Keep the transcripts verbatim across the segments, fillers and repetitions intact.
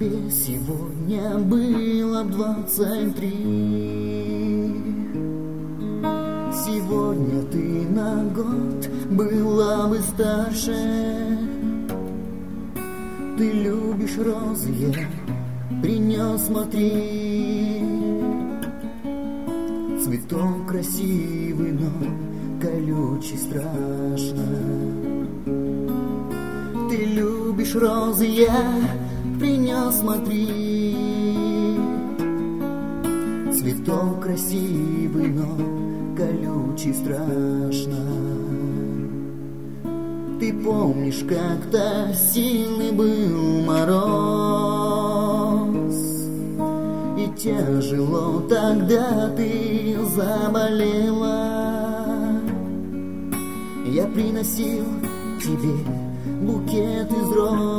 тебе сегодня было двадцать три. Сегодня ты на год была бы старше. Ты любишь розы, я принес, смотри. Цветок красивый, но колючий страшно. Ты любишь розы, я принес, смотри. Цветок красивый, но колючий страшно. Ты помнишь, как-то сильный был мороз, и тяжело тогда ты заболела. Я приносил тебе букет из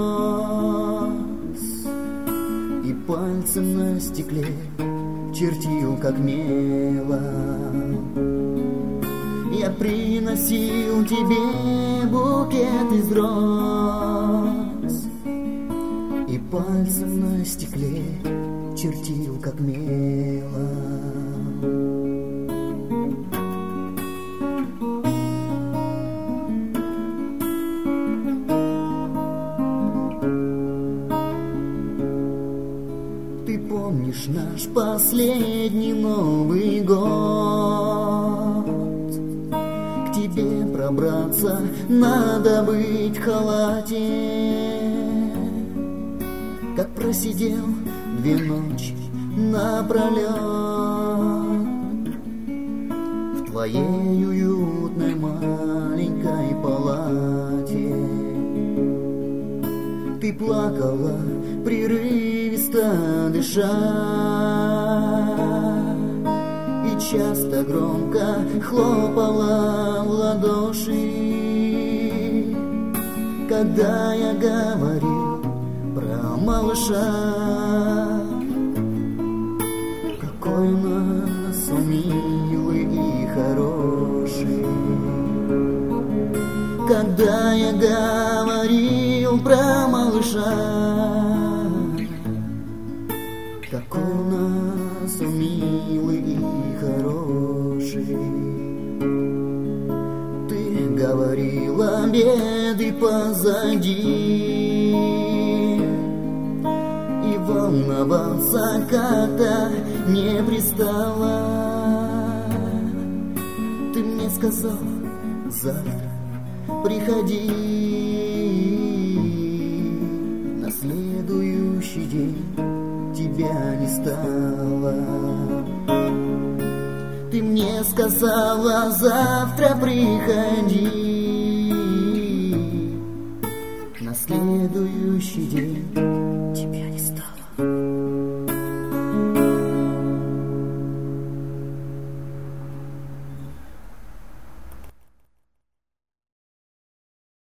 роз и пальцем на стекле чертил, как мелом. Я приносил тебе букет из роз и пальцем на стекле чертил, как мелом. Ты помнишь наш последний Новый год? К тебе пробраться надо быть в халате. Как просидел две ночи напролет в твоей уютной маленькой палате. Ты плакала, прерывисто дыша, и часто громко хлопала в ладоши, когда я говорил про малыша. Какой у нас он милый и хороший. Когда я говорил про малыша, какой у нас он милый и хороший. Ты говорила, беды позади, и волноваться как-то не пристало. Ты мне сказал, завтра приходи. На следующий день тебя не стало. Ты мне сказала, завтра приходи. На следующий день